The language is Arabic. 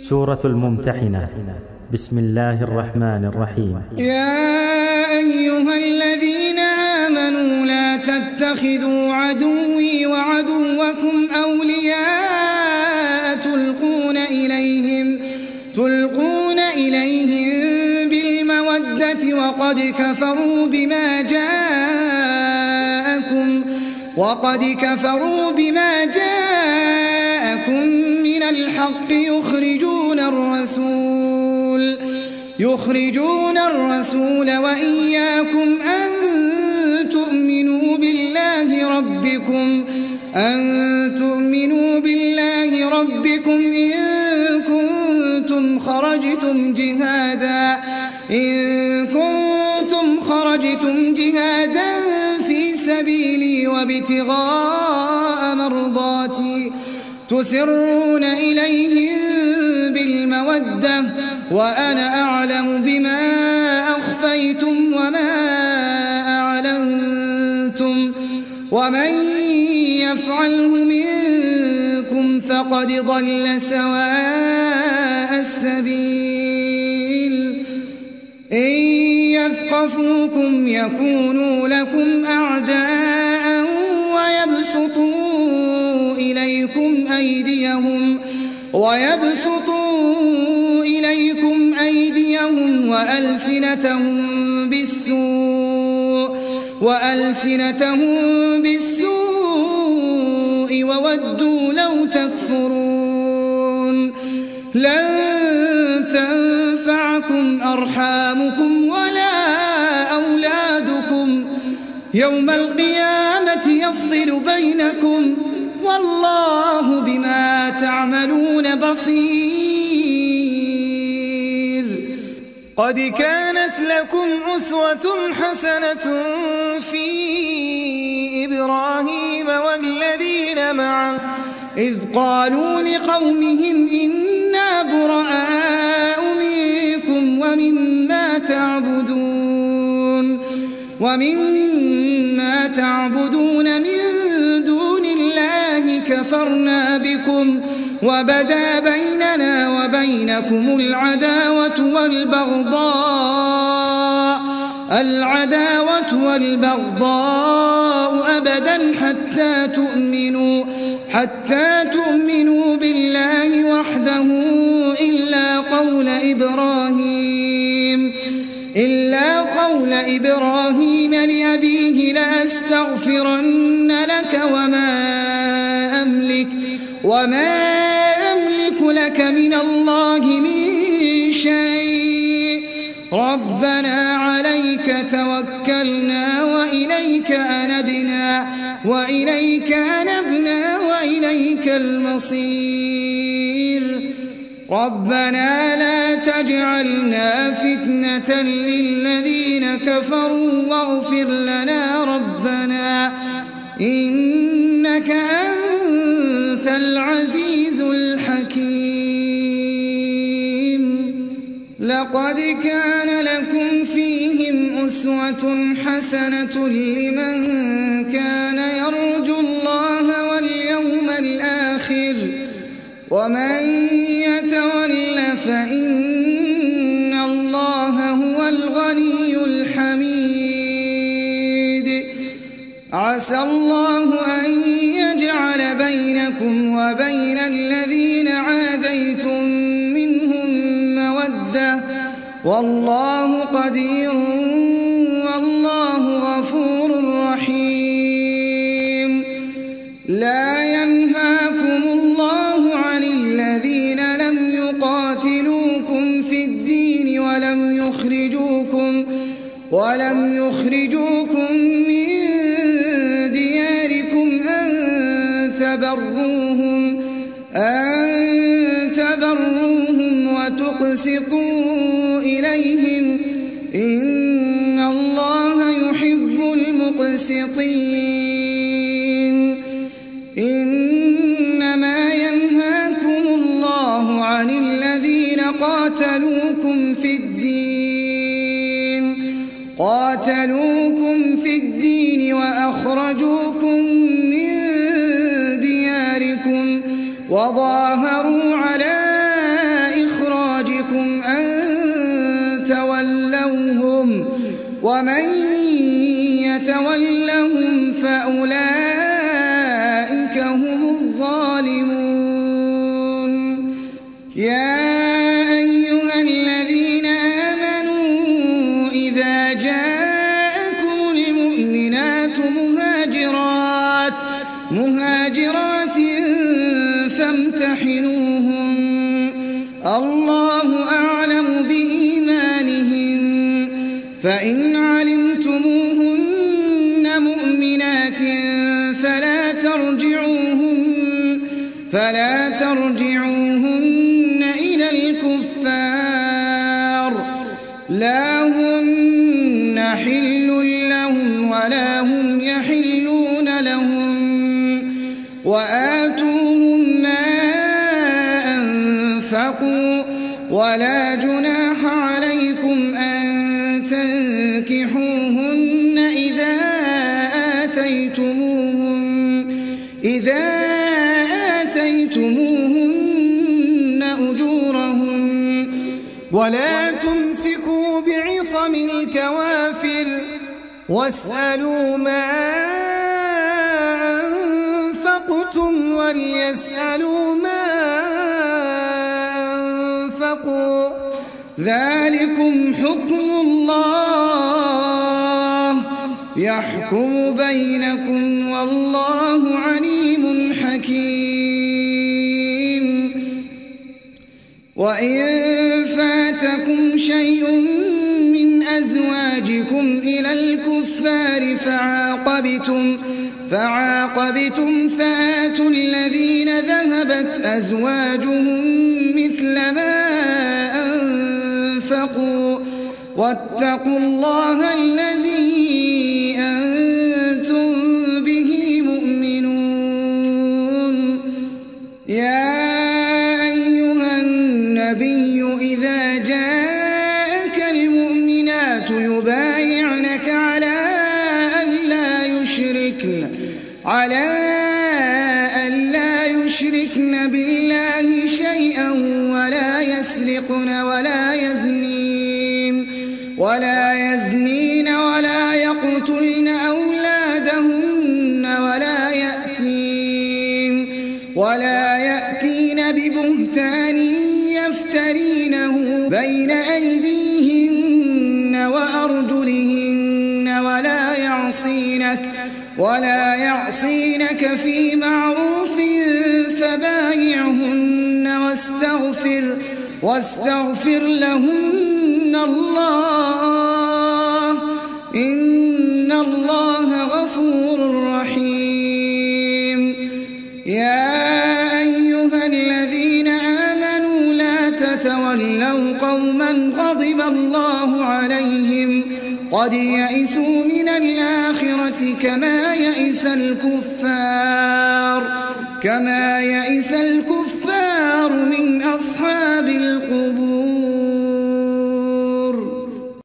سورة الممتحنة. بسم الله الرحمن الرحيم. يا أيها الذين آمنوا لا تتخذوا عدوي وعدوكم أولياء تلقون إليهم بالمودة وقد كفروا بما جاءكم من الحق يخرجون الرسول وإياكم أن تؤمنوا بالله ربكم إن كنتم خرجتم جهادا في سبيلي وابتغاء مرضاتي تسرون إليهم بالمودة وأنا أعلم بما أخفيتم وما أعلنتم ومن يفعله منكم فقد ضل سواء السبيل. إن يثقفوكم يكونوا لكم أعداء ويبسطوا إليكم أيديهم وألسنتهم بالسوء وودوا لو تكفرون. لن تنفعكم أرحامكم ولا أولادكم يوم القيامة يفصل بينكم والله بما تعملون بصير. قد كانت لكم أسوة حسنة في إبراهيم والذين معه إذ قالوا لقومهم إنا براء منكم ومما تعبدون من دون الله كفرنا بكم وبدا بيننا وبينكم العداوة والبغضاء أبدا حتى تؤمنوا بالله وحده إلا قول إبراهيم لأبيه لأستغفرن لك وما أملك لك من الله من شيء. ربنا عليك توكلنا وإليك أنبنا وإليك المصير. ربنا لا تجعلنا فتنة للذين كفروا واغفر لنا ربنا إنك أنت العزيز الحكيم. لقد كان لكم فيهم أسوة حسنة لمن كان يرجو الله واليوم الآخر ومن يتول فإن الله هو الغني الحميد. عسى الله أن يجعل بينكم وبين الذين عاديتم منهم مودة والله قدير والله غفور رحيم. لا ينهاكم الله عن الذين لم يقاتلوكم في الدين ولم يخرجوكم من دياركم أن تبروهم وتقسطوا إليهم إن الله يحب المقسطين. إنما ينهاكم الله عن الذين قاتلوكم في الدين وأخرجوكم من دياركم وظاهروا على ومن يتولهم فأولئك هم الظالمون يا أيها الذين آمنوا إذا جاءكم المؤمنات مهاجرات فامتحنوهن الله أعلم بإيمانهن فإن علمتموهن مؤمنات فلا ترجعوهن إلى الكفار لا هن حل لهم ولا هم يحلون لهم وآتوهم ما أنفقوا ولا جناح عليكم أن تنكحوهن إذا آتيتموهن أجورهن ولا تمسكوا بعصم الكوافر واسألوا ما أنفقتم وليسألوا ما أنفقوا ذلكم حكم الله يحكم بينكم والله عليم حكيم وإن فاتكم شيء من أزواجكم إلى الكفار فعاقبتم فآتوا الذين ذهبت أزواجهم مثل ما أنفقوا واتقوا الله الذي أنتم به مؤمنون يا أيها النبي إذا جاءك المؤمنات يبايعنك على ألا يشركن بالله شيئا ولا يزنين ولا يقتلن أولادهن ولا يأتين ببهتان يفترينه بين أيديهن وأرجلهن ولا يعصينك في معروف فبايعهن واستغفر لهن الله إن الله غفور رحيم يا أيها الذين آمنوا لا تتولوا قوما غضب الله عليهم قد يئسوا من الآخرة كما يئس الكفار من أصحاب القبور